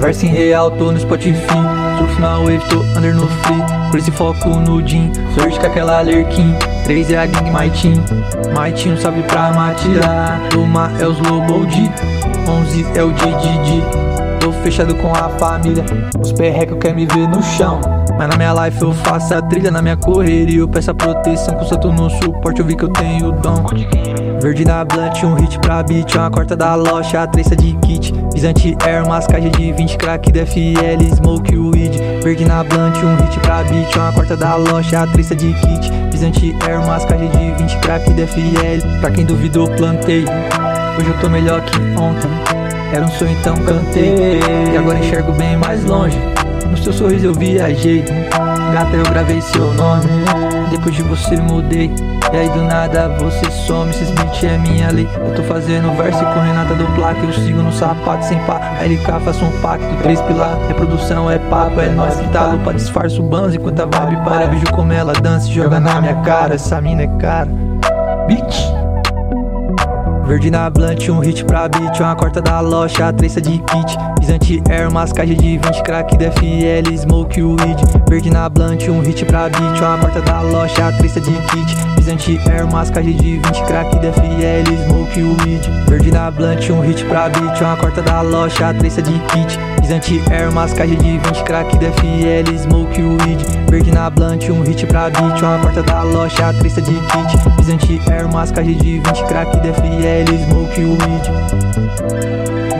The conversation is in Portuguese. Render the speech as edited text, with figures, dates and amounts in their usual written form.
Parça em real, tô no Spotify. Surf na wave, tô under no free. Crazy foco no Jim, sorte com aquela lerquim. 3 é a gang, my team, salve pra Matilha. Luma é os Lobo D, 11 é o Didi. Tô fechado com a família, os perrecos querem me ver no chão. Mas na minha life eu faço a trilha, na minha correria eu peço a proteção. Com santo no suporte eu vi que eu tenho o dom. Verde na blunt, um hit pra beat, uma corta da loja, a traça de kit. Visante Air, umas caixas de 20, crack da FL, smoke weed. Verde na blunt, um hit pra beat, uma corta da loja, a traça de kit. Visante Air, umas caixas de 20, crack da FL. Pra quem duvidou, plantei. Hoje eu tô melhor que ontem. Era um sonho, então cantei. E agora enxergo bem mais longe. No seu sorriso eu viajei. Gata, eu gravei seu nome. Depois de você mudei. E aí do nada você some. Esses beats é minha lei. Eu tô fazendo verso com Renata do placa. Eu sigo no sapato sem pá. A LK faço um pacto, 3 pilar. Reprodução é papo, é nós que tá. Lupa disfarça o banzo enquanto a vibe para. Vejo como ela dança e joga na minha cara. Essa mina é cara. Bitch. Verde na blunt, um hit pra beat, uma corta da loja, a traça de kit. Visante Air, umas caixas de 20, crack da FL, smoke weed. Verde na blunt, um hit pra beat, uma corta da loja, a traça de kit. Visante Air, umas caixas de 20, crack da FL, smoke weed. Verde na blunt, um hit pra beat, uma corta da loja, a traça de kit. Visante Air, umas caixas de 20, crack da FL, smoke weed. Verde na blunt, um hit pra beat, uma corta da loja, a traça de kit. Visante Air, umas caixas de 20, crack da FL, smoke weed.